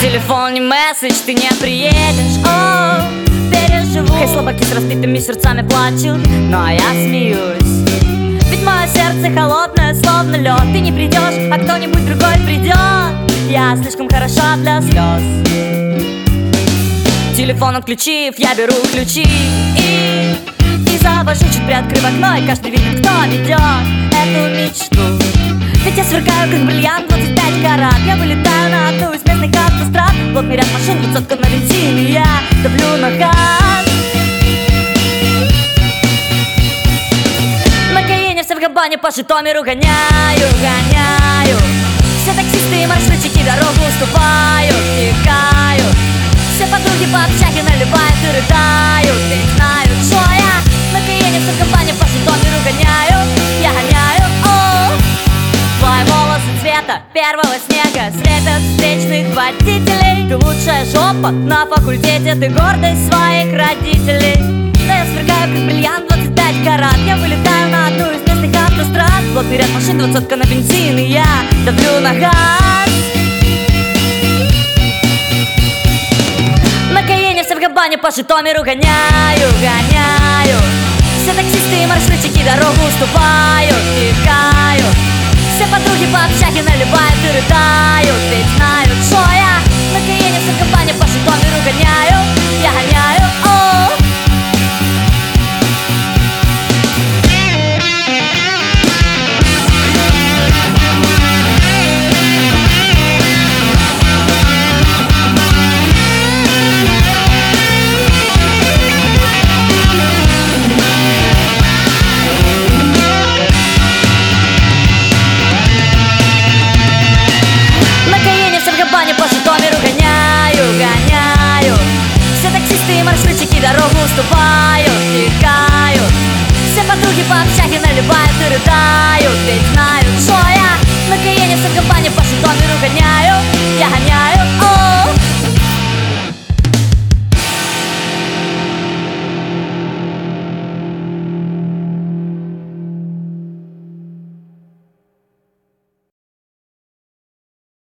Телефон не месседж, ты не приедешь. О, переживу. Хай слабаки с разбитыми сердцами плачут, но я смеюсь. Ведь мое сердце холодное, словно лед. Ты не придешь, а кто-нибудь другой придет. Я слишком хороша для слез. Телефон отключив, я беру ключи и завожу, чуть приоткрыв окно, и каждый видит, кто ведет эту мечту. Ведь я сверкаю, как бриллиант, 25 карат. Я вылетаю на одну из местных автострад. Плотный ряд машин, 200 на бензин, и я давлю на газ. На Каене все в Габане по Житомиру гоняю. Все таксисты и маршрутчики дорогу уступают, текают. Все подруги по общаге наливают и рыдают, ведь знают, что я на Каене все в Габане по Житомиру гоняю. Я гоняю, о, твои волосы цвета первого снега слепят встречных водителей. Ты лучшая жопа на факультете, ты гордость своих родителей. Да я сверкаю, как бриллиант, 25 карат. Я вылетаю на одну из местных автострад. Плотный ряд машин, 200 на бензин, и я давлю на газ. На Каене все в Габане по Житомиру гоняю. Все таксисты и маршрутчики дорогу уступают, текают. Все подруги по общаге наливают и рыдают, ведь знают, что я на Каене все в Габане по Житомиру гоняю. Я гоняю, о. По Житомиру гоняю. Все таксисты и маршрутчики дорогу уступают, текают. Все подруги по общаге наливают и рыдают, ведь знают,